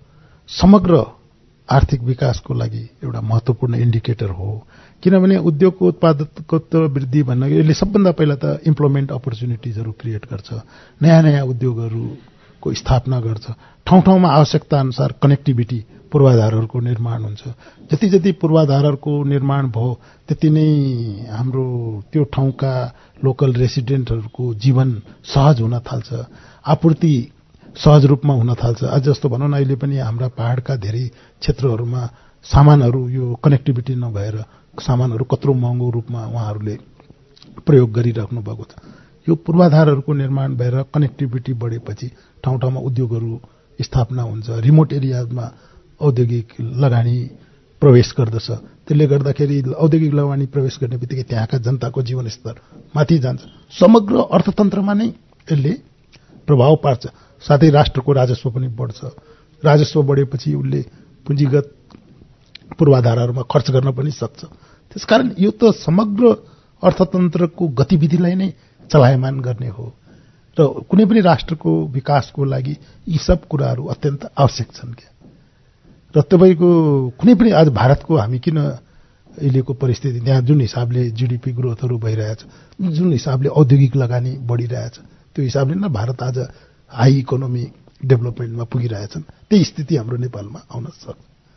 समग्र आर्थिक विकासको लागि एउटा महत्त्वपूर्ण इन्डिकेटर हो। किनभने उद्योगको उत्पादकत्व वृद्धि भन्नाले यसले सबभन्दा पहिला त इम्प्लोयमेन्ट अपर्च्युनिटिजहरू क्रिएट गर्छ, नयाँ नयाँ उद्योगहरूको को स्थापना गर्छ। ठाउँ ठाउँमा आवश्यकता अनुसार कनेक्टिभिटी पूर्वाधारहरूको निर्माण हुन्छ। जति जति पूर्वाधारहरूको निर्माण भयो त्यति नै हाम्रो त्यो ठाउँका लोकल रेसिडेन्टहरूको जीवन सहज हुन थाल्छ, आपूर्ति सहज रूपमा हुन थाल्छ। आज जस्तो भनौँ न, अहिले पनि हाम्रा पहाडका धेरै क्षेत्रहरूमा सामानहरू यो कनेक्टिभिटी नभएर सामानहरू कत्रो महँगो रूपमा उहाँहरूले प्रयोग गरिराख्नु भएको छ। यो पूर्वाधारहरूको निर्माण भएर कनेक्टिभिटी बढेपछि ठाउँ ठाउँमा उद्योगहरू स्थापना हुन्छ, रिमोट एरियामा औद्योगिक लगानी प्रवेश गर्दछ। त्यसले गर्दाखेरि औद्योगिक लगानी प्रवेश गर्ने बित्तिकै त्यहाँका जनताको जीवनस्तर माथि जान्छ। समग्र अर्थतन्त्रमा नै यसले प्रभाव पार्छ। साथै राष्ट्रको राजस्व पनि बढ्छ। राजस्व बढेपछि उसले पुँजीगत पूर्वाधारहरूमा खर्च गर्न पनि सक्छ। त्यसकारण यो त समग्र अर्थतन्त्रको गतिविधिलाई नै चलायमान गर्ने हो र कुनै पनि राष्ट्रको विकासको लागि यी सब कुराहरू अत्यन्त आवश्यक छन् क्या। र तपाईँको कुनै पनि आज भारतको हामी किन अहिलेको परिस्थिति त्यहाँ जुन हिसाबले जीडीपी ग्रोथहरू भइरहेछ, जुन हिसाबले औद्योगिक लगानी बढिरहेछ, त्यो हिसाबले नै भारत आज हाई इकोनोमी डेभलपमेन्टमा पुगिरहेछन्। त्यही स्थिति हाम्रो नेपालमा आउन सक्छ।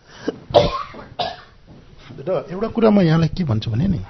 र एउटा कुरा म यहाँलाई के भन्छु भने नि,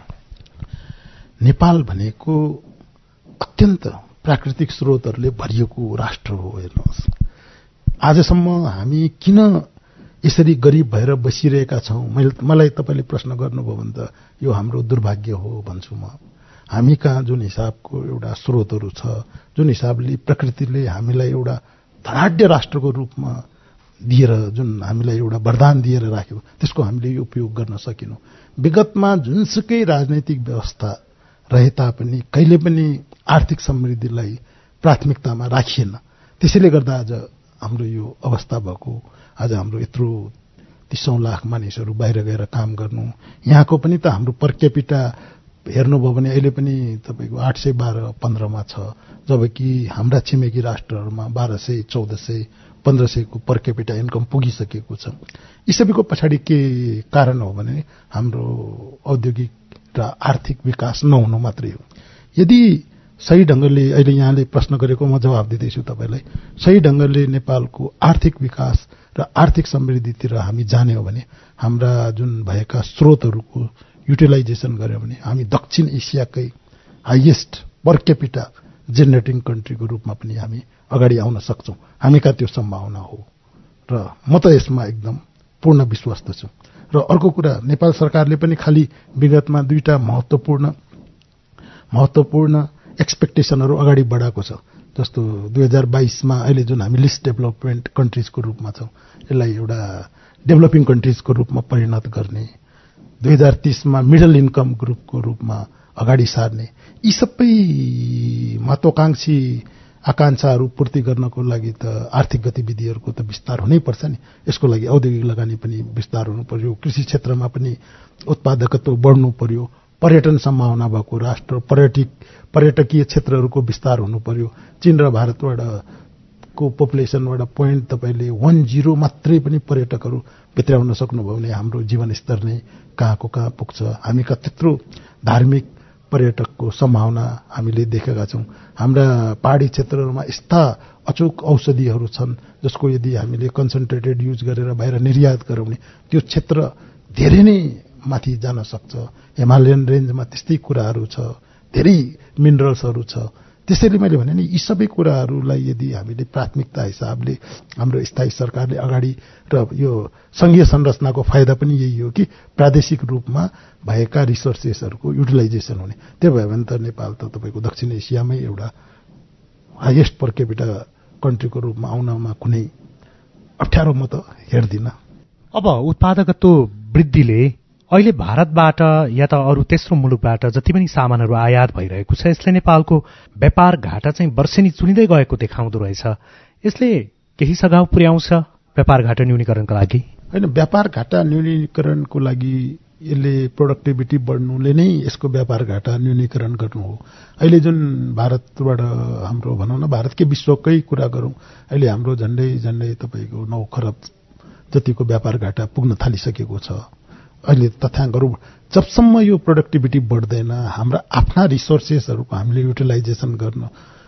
नेपाल भनेको अत्यन्त प्राकृतिक स्रोतहरूले भरिएको राष्ट्र हो। हेर्नुहोस्, आजसम्म हामी किन यसरी गरिब भएर बसिरहेका छौँ? मलाई तपाईँले प्रश्न गर्नुभयो भने त यो हाम्रो दुर्भाग्य हो भन्छु म। हामी कहाँ जुन हिसाबको एउटा स्रोतहरू छ, जुन हिसाबले प्रकृतिले हामीलाई एउटा धनाढ्य राष्ट्रको रूपमा दिएर, जुन हामीलाई एउटा वरदान दिएर राख्यो, त्यसको हामीले यो उपयोग गर्न सकेनौँ। विगतमा जुनसुकै राजनैतिक व्यवस्था रहे तापनि कहिले पनि आर्थिक समृद्धिलाई प्राथमिकतामा राखिएन। त्यसैले गर्दा आज हाम्रो यो अवस्था भएको। आज हाम्रो यत्रो 30 लाख मानिसहरू बाहिर गएर काम गर्नु, यहाँको पनि त हाम्रो पर क्यापिटा हेर्नुभयो भने अहिले पनि तपाईँको 812-15 मा छ, जबकि हाम्रा छिमेकी राष्ट्रहरूमा 1200, 1400, 1500 को पर क्यापिटा इन्कम पुगिसकेको छ। यी सबैको पछाडि के कारण हो भने हाम्रो औद्योगिक र आर्थिक विकास नहुनु मात्रै हो। यदि सही ढंगले, अहिले यहाँले प्रश्न गरेको म जवाब दिँदैछु तपाईलाई, सही ढंगले नेपालको आर्थिक विकास र आर्थिक समृद्धितिर हामी जाने हो भने हाम्रा जुन भएका स्रोतहरूको युटिलाइजेसन गर्यो भने हामी दक्षिण एसियाकै हाइएस्ट पर क्यापिटा जेनेरेटिङ कन्ट्रीको रूपमा पनि हामी अगाडि आउन सक्छौं। हामी कहाँ त्यो सम्भावना हो र म त यसमा एकदम पूर्ण विश्वस्त छु। र अर्को कुरा, नेपाल सरकारले पनि खाली विगतमा दुईटा महत्वपूर्ण एक्सपेक्टेसनहरू अगाडि बढाएको छ। जस्तो 2022 मा अहिले जुन हामी लिस्ट डेभलपमेन्ट कन्ट्रीजको रूपमा छौं, यसलाई एउटा डेभलपिङ कन्ट्रीजको रूपमा परिणत गर्ने, 2030 मा मिडल इन्कम ग्रुपको रूपमा अगाडि सार्ने, यी सबै महत्वाकांक्षी आकांक्षाहरू पूर्ति गर्नको लागि त आर्थिक गतिविधिहरूको त विस्तार हुनै पर्छ नि। यसको लागि औद्योगिक लगानी पनि विस्तार हुनु पर्यो, कृषि क्षेत्रमा पनि उत्पादकत्व बढ्नु पर्यो, पर्यटन सम्भावना भएको राष्ट्र, पर्यटकीय क्षेत्रहरूको विस्तार हुनु पर्यो। चीन र भारतबाट को पपुलेसनबाट पोइन्ट तपाईले 10 मात्रै पनि पर्यटकहरू भित्राउन सक्नुभयो भने हाम्रो जीवनस्तर नै कहाँको कहाँ पुग्छ। हामी का त्यत्रो धार्मिक पर्यटकको सम्भावना हामीले देखेका छौं। हाम्रा पहाडी क्षेत्रहरूमा यस्ता अचूक औषधिहरू छन् जसको यदि हामीले कन्सन्ट्रेटेड युज गरेर बाहिर निर्यात गरौँ भने त्यो क्षेत्र धेरै नै माथि जान सक्छ। हिमालयन रेन्जमा त्यस्तै कुराहरू छ, धेरै मिनरल्सहरू छ। त्यसैले मैले भने नि, यी सबै कुराहरूलाई यदि हामीले प्राथमिकता हिसाबले हाम्रो स्थायी सरकारले अगाडि, र यो संघीय संरचनाको फाइदा पनि यही हो कि प्रादेशिक रूपमा भएका रिसोर्सेसहरूको युटिलाइजेसन हुने। त्यो भयो भने त नेपाल त तपाईको दक्षिण एसियामै एउटा हाइएस्ट पर क्यापिटा कन्ट्रीको रूपमा आउनमा कुनै अप्ठ्यारो म त हेर्दिन। अब उत्पादकत्व वृद्धिले अहिले भारतबाट या त अरू तेस्रो मुलुकबाट जति पनि सामानहरू आयात भइरहेको छ, यसले नेपालको व्यापार घाटा चाहिँ वर्षेनी चुनिँदै गएको देखाउँदो रहेछ। यसले केही सघाउ पुर्याउँछ व्यापार घाटा न्यूनीकरणका लागि? होइन, व्यापार घाटा न्यूनीकरणको लागि यसले प्रोडक्टिभिटी बढ्नुले नै यसको व्यापार घाटा न्यूनीकरण गर्नु हो। अहिले जुन भारतबाट हाम्रो भनौँ न, भारतकै विश्वकै कुरा गरौँ, अहिले हाम्रो झन्डै तपाईको 9 खरब जतिको व्यापार घाटा पुग्न थालिसकेको छ। अहिले तथ्याङ्कहरू, जबसम्म यो प्रोडक्टिभिटी बढ्दैन, हाम्रा आफ्ना रिसोर्सेसहरूको हामीले युटिलाइजेसन गर्न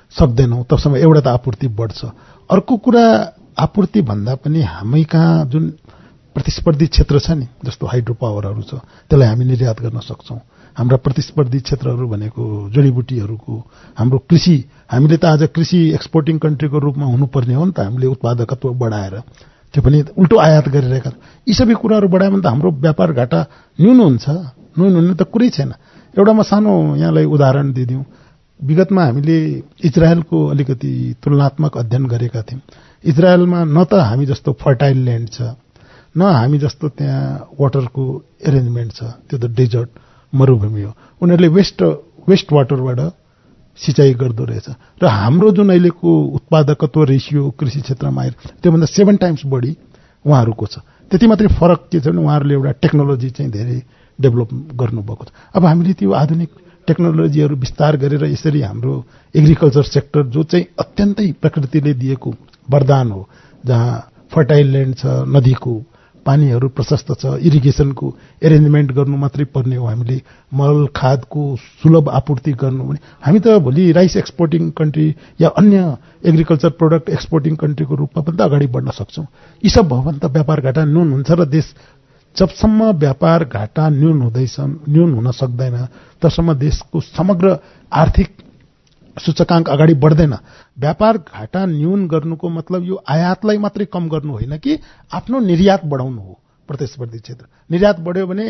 सक्दैनौँ तबसम्म एउटा त आपूर्ति बढ्छ। अर्को कुरा आपूर्ति भन्दा पनि हामी कहाँ जुन प्रतिस्पर्धी क्षेत्र छ नि, जस्तो हाइड्रो पावरहरू छ, त्यसलाई हामी निर्यात गर्न सक्छौँ। हाम्रा प्रतिस्पर्धी क्षेत्रहरू भनेको जडीबुटीहरूको, हाम्रो कृषि, हामीले त आज कृषि एक्सपोर्टिङ कन्ट्रीको रूपमा हुनुपर्ने हो नि त। हामीले उत्पादकत्व बढाएर त्यो पनि उल्टो आयात गरिरहेका छौँ। यी सबै कुराहरू बढायो भने त हाम्रो व्यापार घाटा न्यून हुन्छ। न्यून हुने त कुरै छैन। एउटा म सानो यहाँलाई उदाहरण दिदिउँ। विगतमा हामीले इजरायलको अलिकति तुलनात्मक अध्ययन गरेका थियौँ। इजरायलमा न त हामी जस्तो फर्टाइल ल्यान्ड छ, न हामी जस्तो त्यहाँ वाटरको एरेन्जमेन्ट छ, त्यो त डेजर्ट मरुभूमि हो। उनीहरूले वेस्ट वाटरबाट सिँचाइ गर्दो रहेछ र हाम्रो जुन अहिलेको उत्पादकत्व रेसियो कृषि क्षेत्रमा आएर त्योभन्दा 7 टाइम्स बढी उहाँहरूको छ। त्यति मात्रै फरक के छ भने उहाँहरूले एउटा टेक्नोलोजी चाहिँ धेरै डेभलप गर्नुभएको छ। अब हामीले त्यो आधुनिक टेक्नोलोजीहरू विस्तार गरेर यसरी हाम्रो एग्रिकल्चर सेक्टर जो चाहिँ अत्यन्तै प्रकृतिले दिएको वरदान हो, जहाँ फर्टाइल ल्यान्ड छ, नदीको पानीहरू प्रशस्त छ, इरिगेसनको एरेन्जमेन्ट गर्नु मात्रै पर्ने हो। हामीले मल खादको सुलभ आपूर्ति गर्नु भने हामी त भोलि राइस एक्सपोर्टिङ कन्ट्री या अन्य एग्रिकल्चर प्रोडक्ट एक्सपोर्टिङ कन्ट्रीको रूपमा पनि त अगाडि बढ्न सक्छौँ। यी सब भयो भने त व्यापार घाटा न्यून हुन्छ र देश, जबसम्म व्यापार घाटा न्यून हुन सक्दैन तबसम्म देशको समग्र आर्थिक सूचकाङ्क अगाडि बढ्दैन। व्यापार घाटा न्यून गर्नुको मतलब यो आयातलाई मात्रै कम गर्नु होइन कि आफ्नो निर्यात बढाउनु हो। प्रतिस्पर्धी क्षेत्र निर्यात बढ्यो भने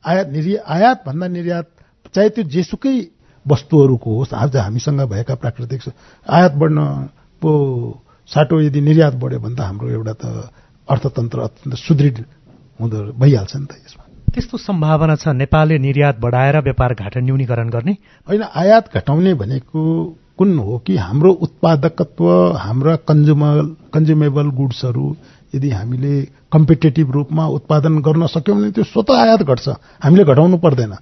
आयात भन्दा निर्यात, चाहे त्यो जेसुकै वस्तुहरूको होस्, आज हामीसँग भएका प्राकृतिक आयात बढ्न पो साटो यदि निर्यात बढ्यो भने त हाम्रो एउटा त अर्थतन्त्र अत्यन्त सुदृढ हुँदो भइहाल्छ नि त। यसमा त्यस्तो सम्भावना छ नेपालले निर्यात बढाएर व्यापार घाटा न्यूनीकरण गर्ने? होइन, आयात घटाउने भनेको कुन हो कि हाम्रो उत्पादकत्व, हाम्रा कन्ज्युमेबल गुड्सहरू यदि हामीले कम्पिटेटिभ रूपमा उत्पादन गर्न सक्यौँ भने त्यो स्वतः आयात घट्छ, हामीले घटाउनु पर्दैन,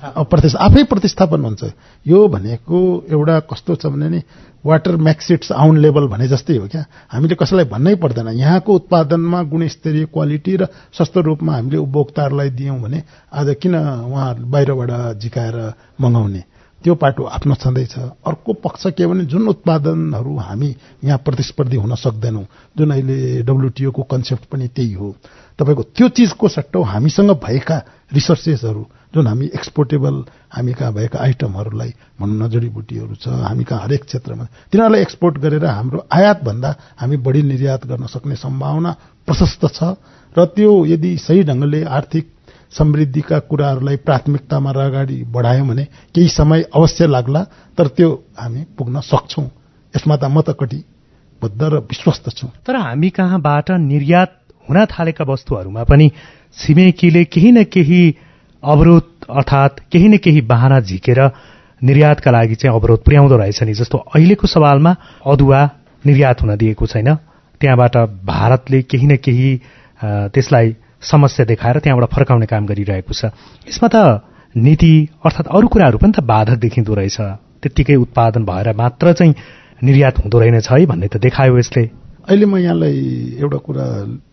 आफै प्रतिस्थापन हुन्छ। यो भनेको एउटा कस्तो छ भने नि वाटर म्याक्सिट्स आउन लेभल भने जस्तै हो क्या। हामीले कसैलाई भन्नै पर्दैन, यहाँको उत्पादनमा गुणस्तरीय क्वालिटी र सस्तो रूपमा हामीले उपभोक्ताहरूलाई दियौँ भने आज किन उहाँ बाहिरबाट झिकाएर मगाउने, त्यो पाटो आफ्नो छँदैछ। अर्को पक्ष के भने जुन उत्पादनहरू हामी यहाँ प्रतिस्पर्धी हुन सक्दैनौँ, जुन अहिले WTO को कन्सेप्ट पनि त्यही हो, तपाईँको त्यो चिजको सट्टो हामीसँग भएका रिसोर्सेसहरू जुन हामी एक्सपोर्टेबल, हामी कहाँ भएका आइटमहरूलाई भनौँ न, जडीबुटीहरू छ हामी कहाँ हरेक क्षेत्रमा, तिनीहरूलाई एक्सपोर्ट गरेर हाम्रो आयातभन्दा हामी बढी निर्यात गर्न सक्ने सम्भावना प्रशस्त छ। र त्यो यदि सही ढङ्गले आर्थिक समृद्धिका कुराहरूलाई प्राथमिकतामा अगाडि बढायौँ भने केही समय अवश्य लाग्ला, तर त्यो हामी पुग्न सक्छौँ। यसमा त म त कटिबद्ध र विश्वस्त छु। तर हामी कहाँबाट निर्यात हुन थालेका वस्तुहरूमा पनि छिमेकीले केही न केही अवरोध अर्थात् केही न केही बहाना झिकेर निर्यातका लागि चाहिँ अवरोध पुर्याउँदो रहेछ नि। जस्तो अहिलेको सवालमा अदुवा निर्यात हुन दिएको छैन, त्यहाँबाट भारतले केही न केही त्यसलाई समस्या देखाएर त्यहाँबाट फर्काउने काम गरिरहेको छ। यसमा त नीति अर्थात् अरू कुराहरू पनि त बाधक देखिँदो रहेछ। त्यत्तिकै उत्पादन भएर मात्र चाहिँ निर्यात हुँदो रहेनछ है भन्ने त देखायो यसले। अहिले म यहाँलाई एउटा कुरा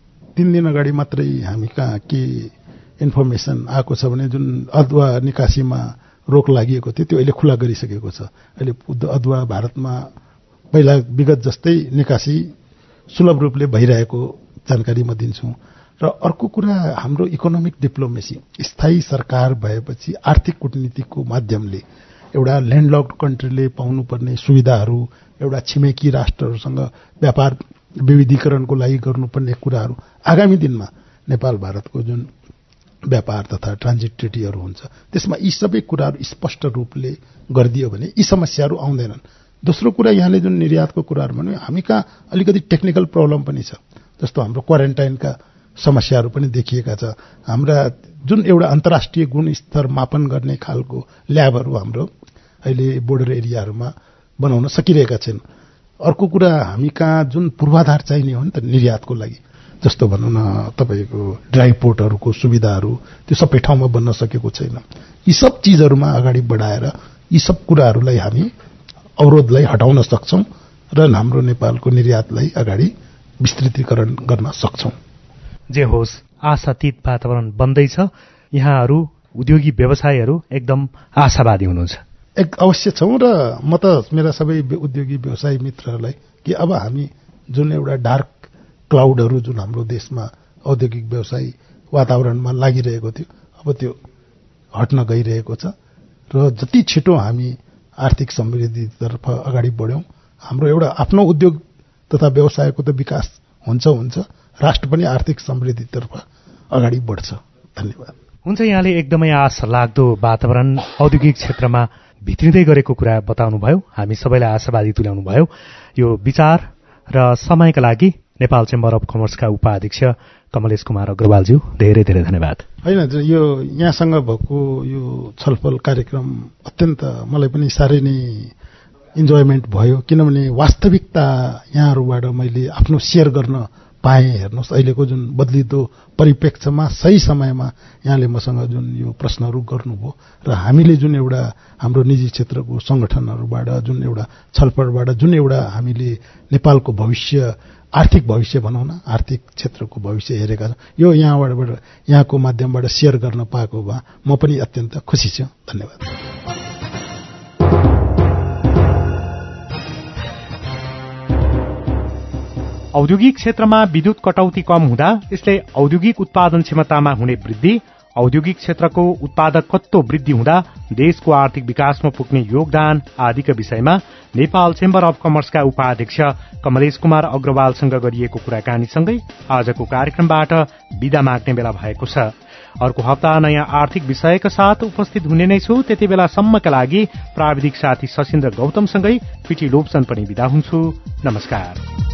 3 दिन अगाडि मात्रै हामी कहाँ के इन्फर्मेसन आएको छ भने जुन अदुवा निकासीमा रोक लागि थियो त्यो अहिले खुला गरिसकेको छ। अहिले अदुवा भारतमा पहिला विगत जस्तै निकासी सुलभ रूपले भइरहेको जानकारी म दिन्छु। र अर्को कुरा हाम्रो इकोनोमिक डिप्लोमेसी, स्थायी सरकार भएपछि आर्थिक कूटनीतिको माध्यमले एउटा ल्यान्डलक्ड कन्ट्रीले पाउनुपर्ने सुविधाहरू, एउटा छिमेकी राष्ट्रहरूसँग व्यापार विविधीकरणको लागि गर्नुपर्ने कुराहरू आगामी दिनमा नेपाल भारतको जुन व्यापार तथा ट्रान्जिट ट्रिटीहरू हुन्छ त्यसमा यी सबै कुराहरू स्पष्ट रूपले गरिदियो भने यी समस्याहरू आउँदैनन्। दोस्रो कुरा, यहाँले जुन निर्यातको कुराहरू भन्यो, हामी कहाँ अलिकति टेक्निकल प्रब्लम पनि छ। जस्तो हाम्रो क्वारेन्टाइनका समस्याहरू पनि देखिएका छ। हाम्रा जुन एउटा अन्तर्राष्ट्रिय गुणस्तर मापन गर्ने खालको ल्याबहरू हाम्रो अहिले बोर्डर एरियाहरूमा बनाउन सकिरहेका छैन। अर्को कुरा, हामी कहाँ जुन पूर्वाधार चाहिने हो नि त निर्यातको लागि, जस्तो भनौँ न तपाईँको ड्राई पोर्टहरूको सुविधाहरू, त्यो सबै ठाउँमा बन्न सकेको छैन। यी सब चिजहरूमा अगाडि बढाएर यी सब कुराहरूलाई हामी अवरोधलाई हटाउन सक्छौँ र हाम्रो नेपालको निर्यातलाई अगाडि विस्तृतीकरण गर्न सक्छौँ। जे होस्, आशातीत वातावरण बन्दैछ। यहाँहरू उद्योगी व्यवसायीहरू एकदम आशावादी हुनुहुन्छ। एक अवश्य छौँ र म त मेरा सबै उद्योगी व्यवसायी मित्रहरूलाई कि अब हामी जुन एउटा डार्क क्लाउडहरू जुन हाम्रो देशमा औद्योगिक व्यवसाय वातावरणमा लागिरहेको थियो अब त्यो हट्न गइरहेको छ र जति छिटो हामी आर्थिक समृद्धितर्फ अगाडि बढ्यौं हाम्रो एउटा आफ्नो उद्योग तथा व्यवसायको त विकास हुन्छ राष्ट्र पनि आर्थिक समृद्धितर्फ अगाडि बढ्छ। धन्यवाद। हुन्छ, यहाँले एकदमै आशा लाग्दो वातावरण औद्योगिक क्षेत्रमा भित्रिँदै गरेको कुरा बताउनुभयो, हामी सबैलाई आशावादी तुल्याउनु भयो। यो विचार र समयका लागि नेपाल चेम्बर अफ कमर्सका उपाध्यक्ष कमलेश कुमार अग्रवालज्यू धेरै धेरै धन्यवाद। होइन, यो यहाँसँग भएको यो छलफल कार्यक्रम अत्यन्त मलाई पनि साह्रै नै इन्जोयमेन्ट भयो, किनभने वास्तविकता यहाँहरूबाट मैले आफ्नो सेयर गर्न पाएँ। हेर्नुहोस्, अहिलेको जुन बदलिदो परिप्रेक्ष्यमा सही समयमा यहाँले मसँग जुन यो प्रश्नहरू गर्नुभयो र हामीले जुन एउटा हाम्रो निजी क्षेत्रको संगठनहरूबाट जुन एउटा छलफलबाट जुन एउटा हामीले नेपालको भविष्य आर्थिक भविष्य भनौँ न, आर्थिक क्षेत्रको भविष्य हेरेका छौँ, यो यहाँको माध्यमबाट सेयर गर्न पाएको भए म पनि अत्यन्त खुसी छु। धन्यवाद। औद्योगिक क्षेत्रमा विद्युत कटौती कम हुँदा यसले औद्योगिक उत्पादन क्षमतामा हुने वृद्धि, औद्योगिक क्षेत्रको उत्पादकत्व वृद्धि हुँदा देशको आर्थिक विकासमा पुग्ने योगदान आदिका विषयमा नेपाल चेम्बर अफ कमर्सका उपाध्यक्ष कमलेश कुमार अग्रवालसँग गरिएको कुराकानीसँगै आजको कार्यक्रमबाट बिदा माग्ने बेला भएको छ। अर्को हप्ता नयाँ आर्थिक विषयका साथ उपस्थित हुने नै छु। त्यति बेलासम्मका लागि प्राविधिक साथी सशिन्द्र गौतमसँगै पिटी लोप्सन पनि बिदा हुन्छु। नमस्कार।